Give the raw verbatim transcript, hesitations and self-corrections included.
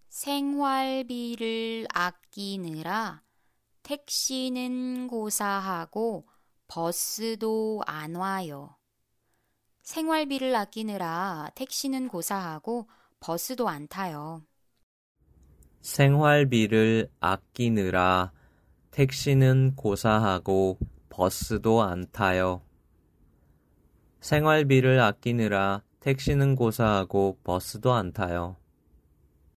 생활비를 아끼느라 택시는 고사하고 버스도 안 와요. 생활비를 아끼느라 택시는 고사하고 버스도 안 타요. 생활비를 아끼느라 택시는 고사하고 버스도 안 타요. 생활비를 아끼느라 택시는 고사하고 버스도 안 타요.